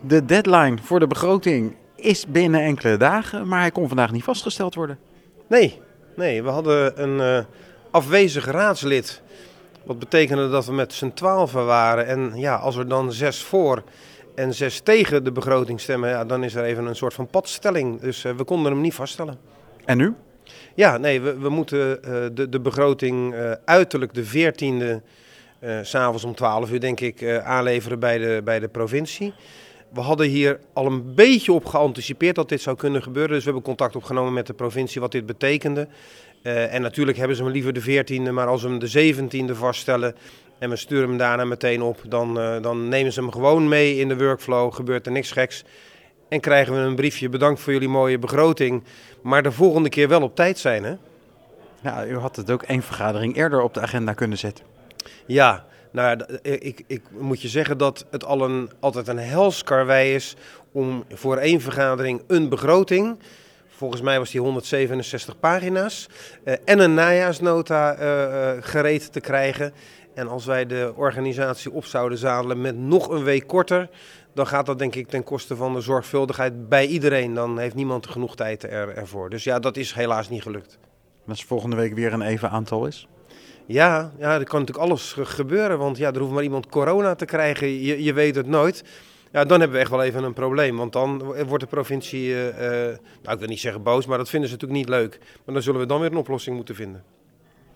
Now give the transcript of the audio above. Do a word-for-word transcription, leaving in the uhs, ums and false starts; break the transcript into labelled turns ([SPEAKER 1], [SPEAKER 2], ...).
[SPEAKER 1] De deadline voor de begroting is binnen enkele dagen, maar hij kon vandaag niet vastgesteld worden.
[SPEAKER 2] Nee, nee we hadden een uh, afwezig raadslid. Wat betekende dat we met z'n twaalfen waren. En ja, als er dan zes voor en zes tegen de begroting stemmen, ja, dan is er even een soort van padstelling. Dus uh, we konden hem niet vaststellen.
[SPEAKER 1] En nu?
[SPEAKER 2] Ja, nee, we, we moeten uh, de, de begroting uh, uiterlijk de veertiende, uh, 's avonds om twaalf uur denk ik, uh, aanleveren bij de, bij de provincie. We hadden hier al een beetje op geanticipeerd dat dit zou kunnen gebeuren. Dus we hebben contact opgenomen met de provincie wat dit betekende. Uh, en natuurlijk hebben ze hem liever de veertiende, maar als we hem de zeventiende vaststellen en we sturen hem daarna meteen op, dan, uh, dan nemen ze hem gewoon mee in de workflow, gebeurt er niks geks. En krijgen we een briefje, bedankt voor jullie mooie begroting, maar de volgende keer wel op tijd zijn, hè?
[SPEAKER 1] Ja, u had het ook één vergadering eerder op de agenda kunnen zetten.
[SPEAKER 2] Ja, nou, ik, ik moet je zeggen dat het al een, altijd een hels karwei is om voor één vergadering een begroting, volgens mij was die honderdzevenenzestig pagina's, uh, en een najaarsnota uh, uh, gereed te krijgen. En als wij de organisatie op zouden zadelen met nog een week korter, dan gaat dat denk ik ten koste van de zorgvuldigheid bij iedereen. Dan heeft niemand genoeg tijd er, ervoor. Dus ja, dat is helaas niet gelukt.
[SPEAKER 1] Als volgende week weer een even aantal is?
[SPEAKER 2] Ja, ja, er kan natuurlijk alles gebeuren, want ja, er hoeft maar iemand corona te krijgen, je, je weet het nooit. Ja, dan hebben we echt wel even een probleem, want dan wordt de provincie, uh, uh, nou ik wil niet zeggen boos, maar dat vinden ze natuurlijk niet leuk. Maar dan zullen we dan weer een oplossing moeten vinden.